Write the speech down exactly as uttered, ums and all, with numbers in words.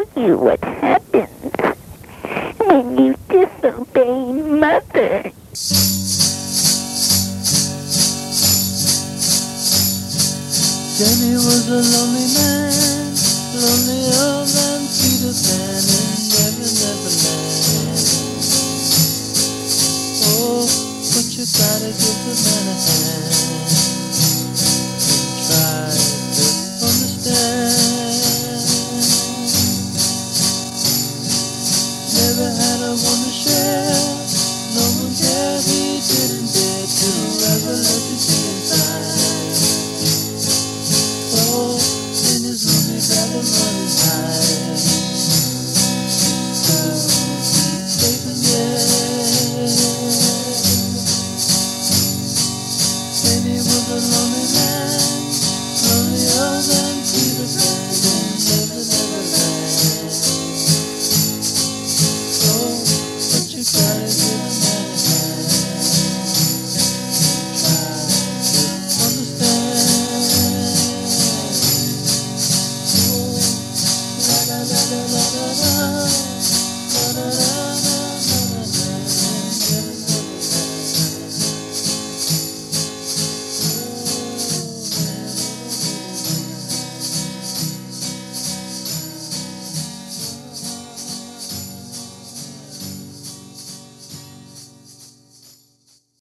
tell you what happens when you disobey Mother. Jenny was a lonely man, lonelier than Peter Pan.